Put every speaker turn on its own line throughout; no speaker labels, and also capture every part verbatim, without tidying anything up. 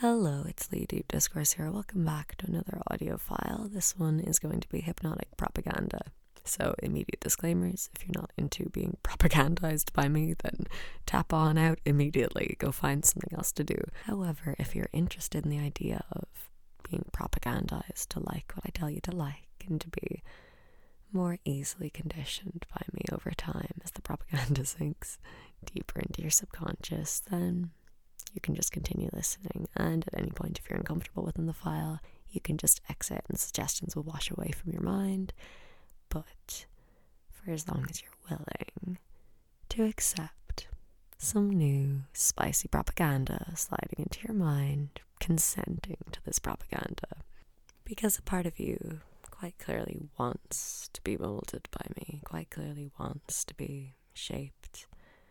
Hello, it's Lee Deep Discourse here. Welcome back to another audio file. This one is going to be hypnotic propaganda. So, immediate disclaimers. If you're not into being propagandized by me, then tap on out immediately. Go find something else to do. However, if you're interested in the idea of being propagandized to like what I tell you to like and to be more easily conditioned by me over time as the propaganda sinks deeper into your subconscious, then you can just continue listening, and at any point if you're uncomfortable within the file, you can just exit and suggestions will wash away from your mind. But for as long as you're willing to accept some new spicy propaganda sliding into your mind, consenting to this propaganda, because a part of you quite clearly wants to be molded by me, quite clearly wants to be shaped,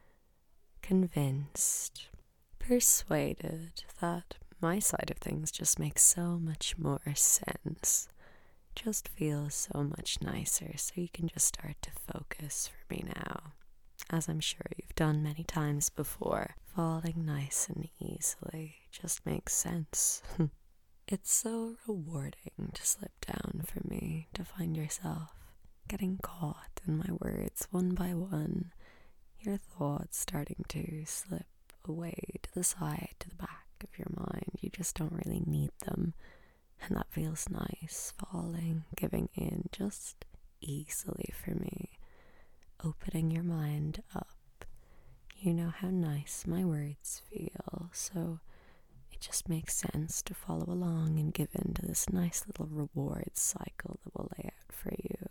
convinced, persuaded that my side of things just makes so much more sense, just feels so much nicer, so you can just start to focus for me now, as I'm sure you've done many times before. Falling nice and easily just makes sense. It's so rewarding to slip down for me, to find yourself getting caught in my words one by one, your thoughts starting to slip away to the side, to the back of your mind. You just don't really need them, and that feels nice. Falling, giving in just easily for me, opening your mind up. You know how nice my words feel, so it just makes sense to follow along and give in to this nice little reward cycle that we'll lay out for you.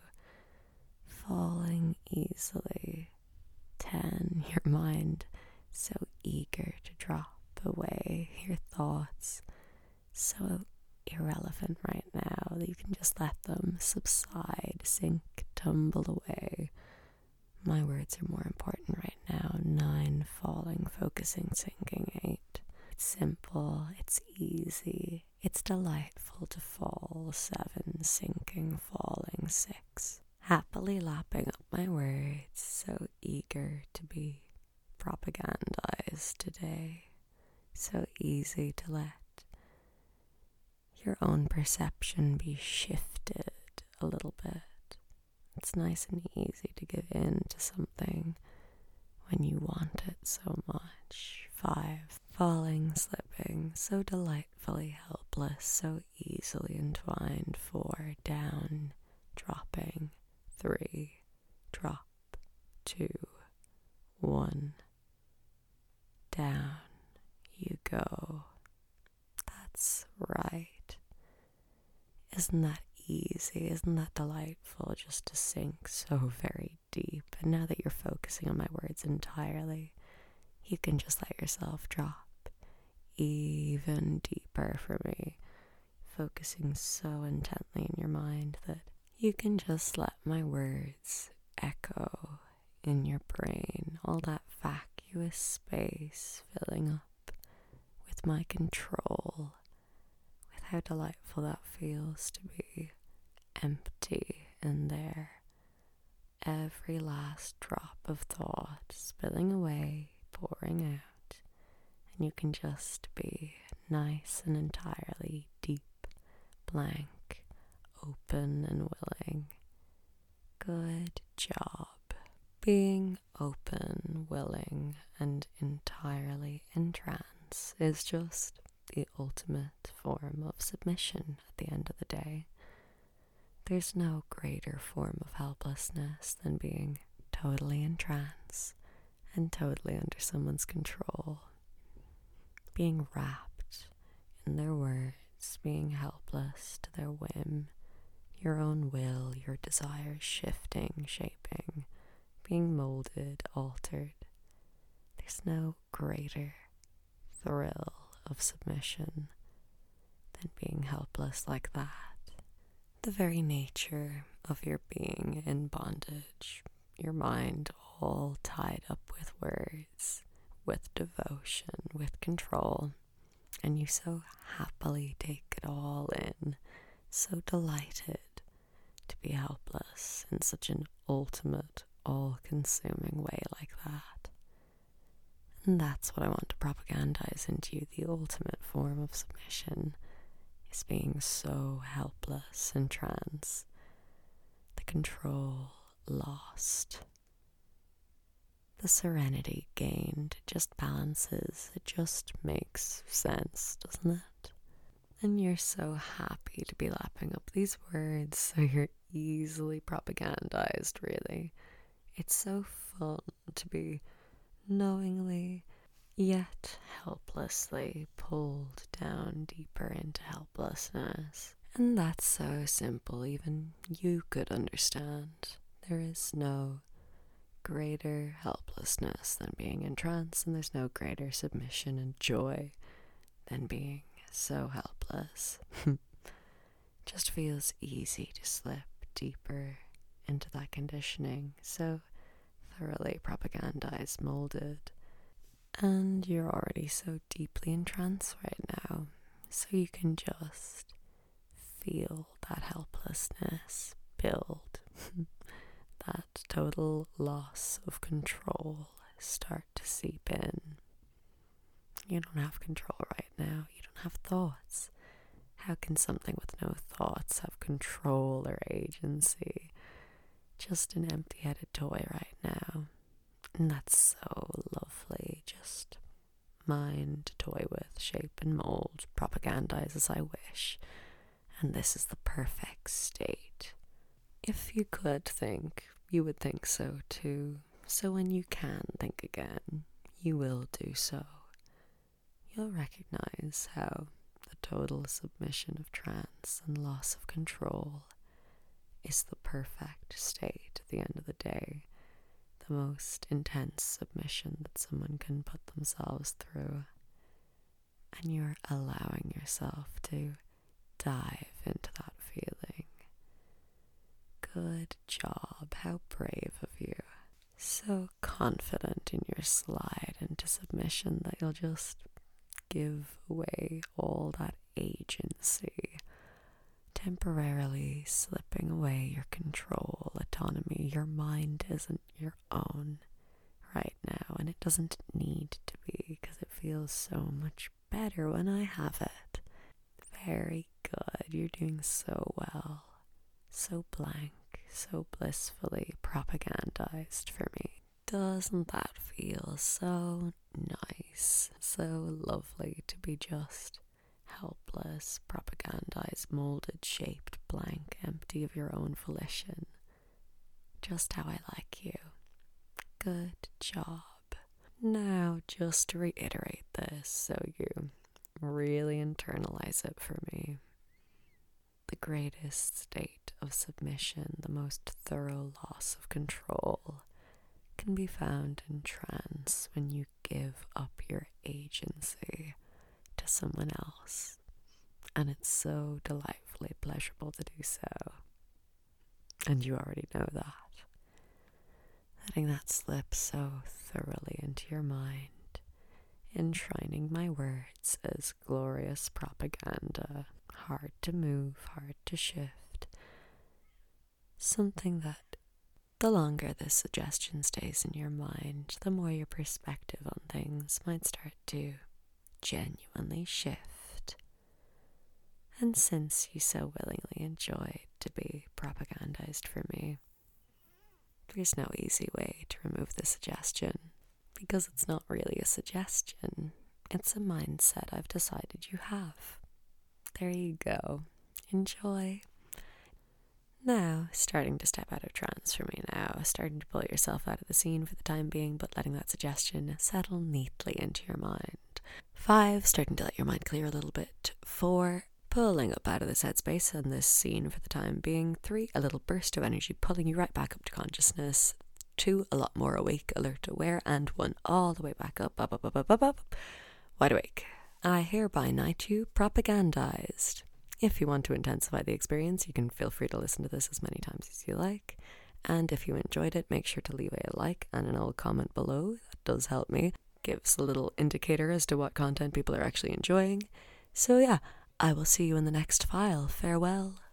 Falling easily. ten, your mind so eager to drop away, your thoughts so irrelevant right now that you can just let them subside, sink, tumble away. My words are more important right now. Nine, falling, focusing, sinking. Eight, it's simple, it's easy, it's delightful to fall. Seven, sinking, falling. Six, happily lapping up my words, so eager to be propagandized today, so easy to let your own perception be shifted a little bit. It's nice and easy to give in to something when you want it so much. Five, falling, slipping, so delightfully helpless, so easily entwined. Four, down, dropping. Three, drop. Two, one, down you go. That's right. Isn't that easy? Isn't that delightful just to sink so very deep? And now that you're focusing on my words entirely, you can just let yourself drop even deeper for me, focusing so intently in your mind that you can just let my words echo in your brain, all that vacuous space filling up with my control, with how delightful that feels to be empty in there. Every last drop of thought spilling away, pouring out, and you can just be nice and entirely deep, blank, open and willing. Good job. Being open, willing, and entirely in trance is just the ultimate form of submission at the end of the day. There's no greater form of helplessness than being totally in trance and totally under someone's control. Being wrapped in their words, being helpless to their whim, your own will, your desires shifting, shaping, being molded, altered. There's no greater thrill of submission than being helpless like that. The very nature of your being in bondage, your mind all tied up with words, with devotion, with control, and you so happily take it all in, so delighted to be helpless in such an ultimate, all-consuming way like that. And that's what I want to propagandize into you. The ultimate form of submission is being so helpless in trance. The control lost. The serenity gained. It just balances. It just makes sense, doesn't it? And you're so happy to be lapping up these words, so you're easily propagandized, really. It's so fun to be knowingly, yet helplessly pulled down deeper into helplessness. And that's so simple, even you could understand. There is no greater helplessness than being in trance, and there's no greater submission and joy than being so helpless. Just feels easy to slip deeper into that conditioning, so thoroughly propagandized, molded, and you're already so deeply in trance right now, so you can just feel that helplessness build, that total loss of control start to seep in. You don't have control right now. You don't have thoughts. How can something with no thoughts have control or agency? Just an empty-headed toy right now. And that's so lovely. Just mine to toy with, shape and mold, propagandize as I wish. And this is the perfect state. If you could think, you would think so too. So when you can think again, you will do so. You'll recognize how the total submission of trance and loss of control is the perfect state at the end of the day, the most intense submission that someone can put themselves through. And you're allowing yourself to dive into that feeling. Good job, how brave of you. So confident in your slide into submission that you'll just give away all that agency, temporarily slipping away your control, autonomy. Your mind isn't your own right now, and it doesn't need to be, because it feels so much better when I have it. Very good, you're doing so well, so blank, so blissfully propagandized for me. Doesn't that feel so nice, so lovely to be just helpless, propagandized, molded, shaped, blank, empty of your own volition? Just how I like you. Good job. Now just to reiterate this so you really internalize it for me. The greatest state of submission, the most thorough loss of control, can be found in trance when you give up your agency to someone else, and it's so delightfully pleasurable to do so, and you already know that. Letting that slip so thoroughly into your mind, enshrining my words as glorious propaganda, hard to move, hard to shift, something that the longer this suggestion stays in your mind, the more your perspective on things might start to genuinely shift. And since you so willingly enjoyed to be propagandized for me, there's no easy way to remove the suggestion, because it's not really a suggestion. It's a mindset I've decided you have. There you go. Enjoy. Now, starting to step out of trance for me now, starting to pull yourself out of the scene for the time being, but letting that suggestion settle neatly into your mind. Five, starting to let your mind clear a little bit. Four, pulling up out of this headspace and this scene for the time being. Three, a little burst of energy pulling you right back up to consciousness. Two, a lot more awake, alert, aware. And one, all the way back up, up, up, up, up, up, up, wide awake. I hereby knight you propagandized. If you want to intensify the experience, you can feel free to listen to this as many times as you like. And if you enjoyed it, make sure to leave a like and an old comment below. That does help me. Gives a little indicator as to what content people are actually enjoying. So yeah, I will see you in the next file. Farewell.